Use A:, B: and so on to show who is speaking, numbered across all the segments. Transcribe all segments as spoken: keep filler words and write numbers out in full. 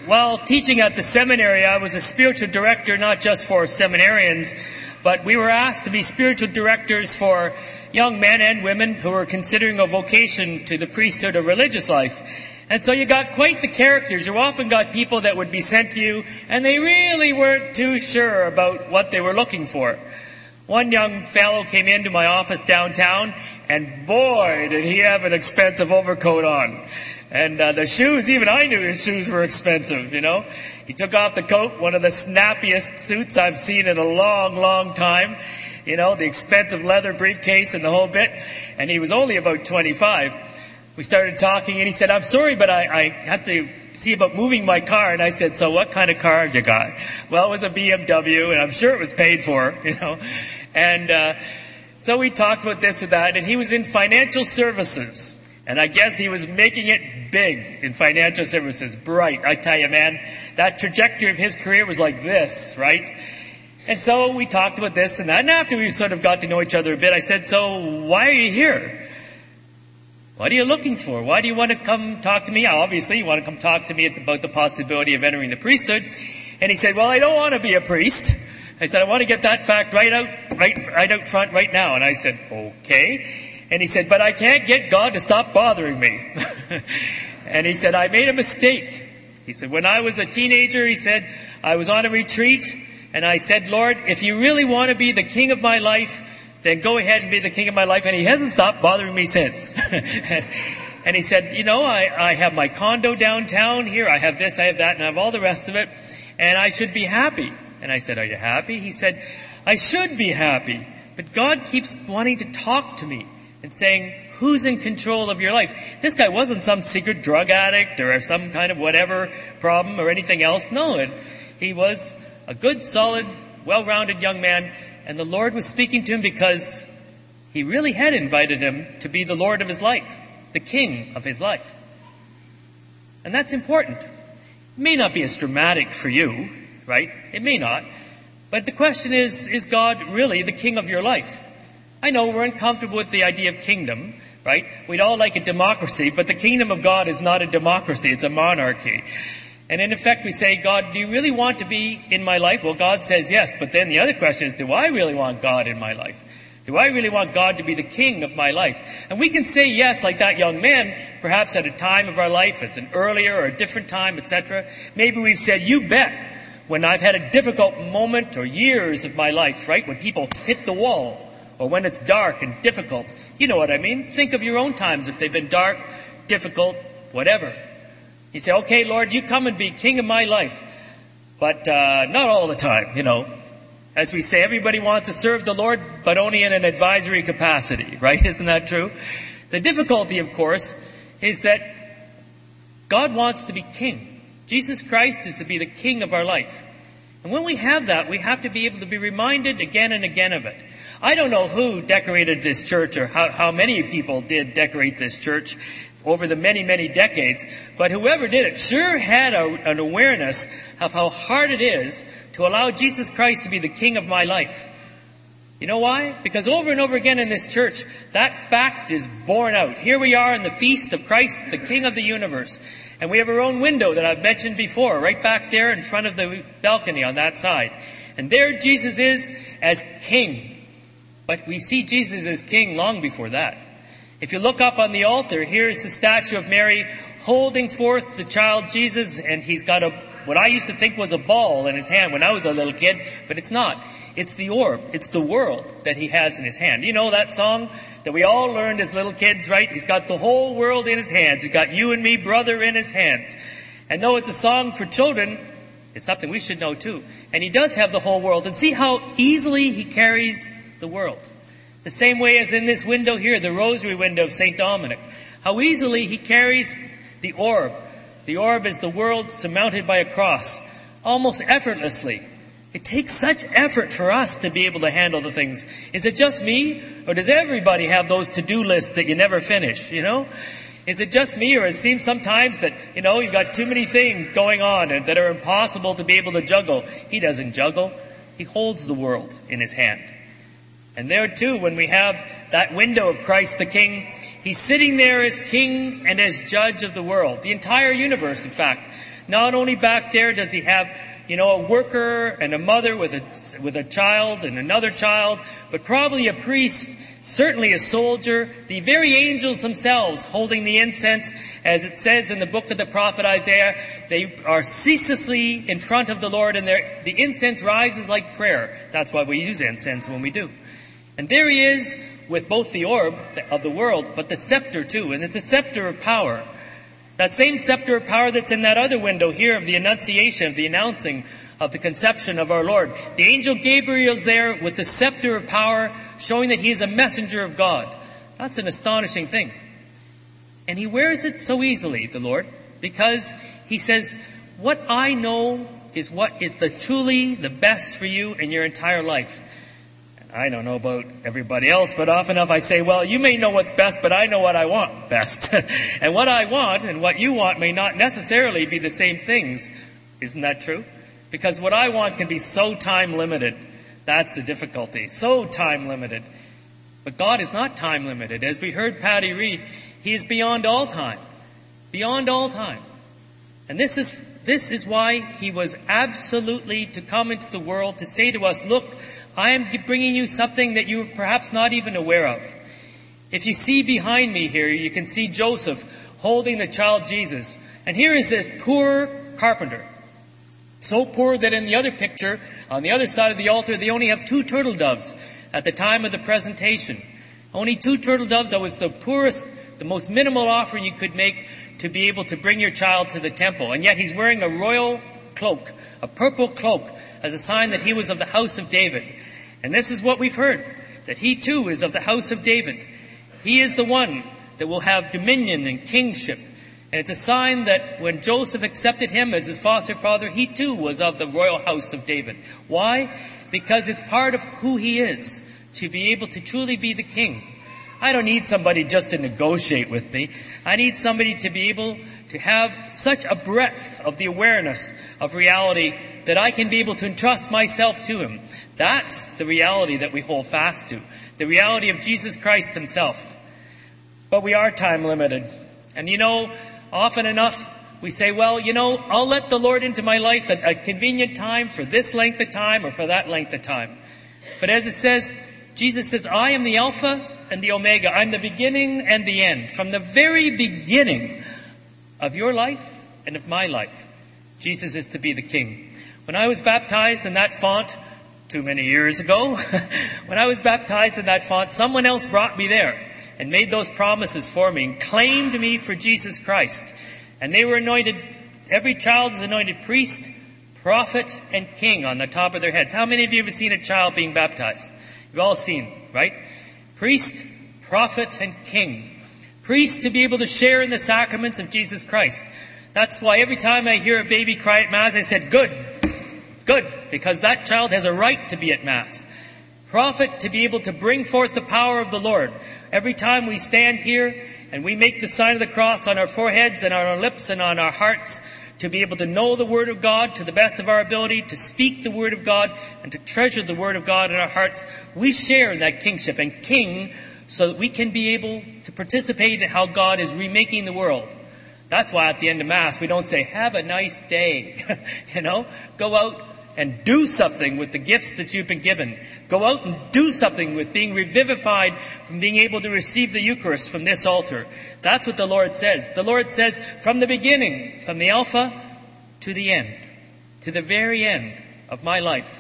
A: while teaching at the seminary, I was a spiritual director not just for seminarians, but we were asked to be spiritual directors for young men and women who were considering a vocation to the priesthood or religious life. And so you got quite the characters. You often got people that would be sent to you, and they really weren't too sure about what they were looking for. One young fellow came into my office downtown, and boy, did he have an expensive overcoat on. And uh, the shoes, even I knew his shoes were expensive, you know. He took off the coat, one of the snappiest suits I've seen in a long, long time. You know, the expensive leather briefcase and the whole bit. And he was only about twenty-five. We started talking, and he said, I'm sorry, but I, I had to see about moving my car. And I said, so what kind of car have you got? Well, it was a B M W, and I'm sure it was paid for, you know. And uh, so we talked about this or that, and he was in financial services. And I guess he was making it big in financial services. Bright. I tell you, man, that trajectory of his career was like this, right? And so we talked about this and that. And after we sort of got to know each other a bit, I said, so why are you here? What are you looking for? Why do you want to come talk to me? Obviously, you want to come talk to me about the possibility of entering the priesthood. And he said, well, I don't want to be a priest. I said, I want to get that fact right out, right, right out front right now. And I said, okay. And he said, but I can't get God to stop bothering me. And he said, I made a mistake. He said, when I was a teenager, he said, I was on a retreat, and I said, Lord, if you really want to be the king of my life, then go ahead and be the king of my life. And he hasn't stopped bothering me since. And he said, you know, I, I have my condo downtown here. I have this, I have that, and I have all the rest of it. And I should be happy. And I said, are you happy? He said, I should be happy. But God keeps wanting to talk to me and saying, who's in control of your life? This guy wasn't some secret drug addict or some kind of whatever problem or anything else. No, it, he was a good, solid, well-rounded young man. And the Lord was speaking to him because he really had invited him to be the Lord of his life, the king of his life. And that's important. It may not be as dramatic for you, right? It may not. But the question is, is God really the king of your life? I know we're uncomfortable with the idea of kingdom, right? We'd all like a democracy, but the kingdom of God is not a democracy, it's a monarchy. And in effect we say, God, do you really want to be in my life? Well, God says yes, but then the other question is, do I really want God in my life? Do I really want God to be the king of my life? And we can say yes, like that young man, perhaps at a time of our life, it's an earlier or a different time, et cetera. Maybe we've said, you bet, when I've had a difficult moment or years of my life, right? When people hit the wall, or when it's dark and difficult. You know what I mean? Think of your own times if they've been dark, difficult, whatever. You say, okay, Lord, you come and be king of my life. But uh not all the time, you know. As we say, everybody wants to serve the Lord, but only in an advisory capacity, right? Isn't that true? The difficulty, of course, is that God wants to be king. Jesus Christ is to be the king of our life. And when we have that, we have to be able to be reminded again and again of it. I don't know who decorated this church or how, how many people did decorate this church over the many, many decades, but whoever did it sure had a, an awareness of how hard it is to allow Jesus Christ to be the king of my life. You know why? Because over and over again in this church, that fact is borne out. Here we are in the feast of Christ, the King of the universe. And we have our own window that I've mentioned before, right back there in front of the balcony on that side. And there Jesus is as king. But we see Jesus as king long before that. If you look up on the altar, here's the statue of Mary holding forth the child Jesus, and he's got a what I used to think was a ball in his hand when I was a little kid, but it's not. It's the orb. It's the world that he has in his hand. You know that song that we all learned as little kids, right? He's got the whole world in his hands. He's got you and me, brother, in his hands. And though it's a song for children, it's something we should know too. And he does have the whole world. And see how easily he carries the world. The same way as in this window here, the rosary window of Saint Dominic. How easily he carries the orb. The orb is the world surmounted by a cross. Almost effortlessly. It takes such effort for us to be able to handle the things. Is it just me? Or does everybody have those to-do lists that you never finish, you know? Is it just me? Or it seems sometimes that, you know, you've got too many things going on and that are impossible to be able to juggle. He doesn't juggle. He holds the world in his hand. And there too, when we have that window of Christ the King, He's sitting there as king and as judge of the world, the entire universe, in fact. Not only back there does he have, you know, a worker and a mother with a, with a child and another child, but probably a priest, certainly a soldier, the very angels themselves holding the incense. As it says in the book of the prophet Isaiah, they are ceaselessly in front of the Lord, and the incense rises like prayer. That's why we use incense when we do. And there he is with both the orb of the world, but the scepter too, and it's a scepter of power. That same scepter of power that's in that other window here of the Annunciation, of the announcing of the conception of our Lord. The angel Gabriel's there with the scepter of power, showing that he is a messenger of God. That's an astonishing thing. And he wears it so easily, the Lord, because he says, what I know is what is the truly the best for you in your entire life. I don't know about everybody else, but often enough I say, well, you may know what's best, but I know what I want best. And what I want and what you want may not necessarily be the same things. Isn't that true? Because what I want can be so time limited. That's the difficulty. So time limited. But God is not time limited. As we heard Patty read, he is beyond all time. Beyond all time. And this is This is why he was absolutely to come into the world to say to us, look, I am bringing you something that you are perhaps not even aware of. If you see behind me here, you can see Joseph holding the child Jesus. And here is this poor carpenter. So poor that in the other picture, on the other side of the altar, they only have two turtle doves at the time of the presentation. Only two turtle doves. That was the poorest, the most minimal offering you could make to be able to bring your child to the temple. And yet he's wearing a royal cloak, a purple cloak, as a sign that he was of the house of David. And this is what we've heard, that he too is of the house of David. He is the one that will have dominion and kingship. And it's a sign that when Joseph accepted him as his foster father, he too was of the royal house of David. Why? Because it's part of who he is, to be able to truly be the king. I don't need somebody just to negotiate with me. I need somebody to be able to have such a breadth of the awareness of reality that I can be able to entrust myself to him. That's the reality that we hold fast to. The reality of Jesus Christ himself. But we are time limited. And you know, often enough we say, well, you know, I'll let the Lord into my life at a convenient time for this length of time or for that length of time. But as it says, Jesus says, I am the Alpha and the Omega. I'm the beginning and the end. From the very beginning of your life and of my life, Jesus is to be the King. When I was baptized in that font, too many years ago, when I was baptized in that font, someone else brought me there and made those promises for me and claimed me for Jesus Christ. And they were anointed, every child is anointed priest, prophet, and king on the top of their heads. How many of you have seen a child being baptized? You've all seen, right? Priest, prophet, and king. Priest to be able to share in the sacraments of Jesus Christ. That's why every time I hear a baby cry at Mass, I said, good, good, because that child has a right to be at Mass. Prophet to be able to bring forth the power of the Lord. Every time we stand here and we make the sign of the cross on our foreheads and on our lips and on our hearts, to be able to know the Word of God to the best of our ability, to speak the Word of God, and to treasure the Word of God in our hearts, we share in that kingship and king so that we can be able to participate in how God is remaking the world. That's why at the end of Mass we don't say, have a nice day. You know, go out and do something with the gifts that you've been given. Go out and do something with being revivified from being able to receive the Eucharist from this altar. That's what the Lord says. The Lord says, from the beginning, from the Alpha to the end, to the very end of my life.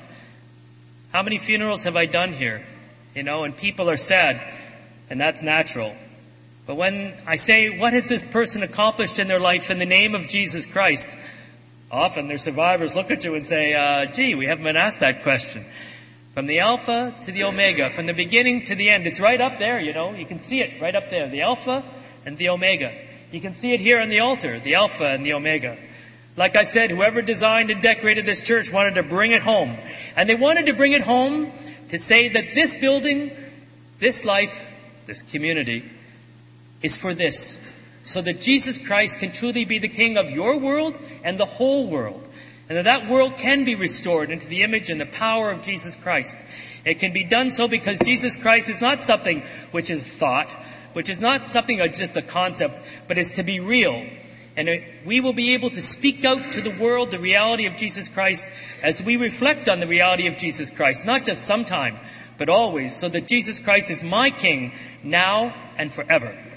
A: How many funerals have I done here? You know, and people are sad, and that's natural. But when I say, what has this person accomplished in their life in the name of Jesus Christ? Often their survivors look at you and say, uh, gee, we haven't been asked that question. From the Alpha to the Omega, from the beginning to the end. It's right up there, you know. You can see it right up there. The Alpha and the Omega. You can see it here on the altar, the Alpha and the Omega. Like I said, whoever designed and decorated this church wanted to bring it home. And they wanted to bring it home to say that this building, this life, this community is for this. So that Jesus Christ can truly be the King of your world and the whole world. And that that world can be restored into the image and the power of Jesus Christ. It can be done so because Jesus Christ is not something which is thought, which is not something of just a concept, but is to be real. And we will be able to speak out to the world the reality of Jesus Christ as we reflect on the reality of Jesus Christ, not just sometime, but always, so that Jesus Christ is my King now and forever.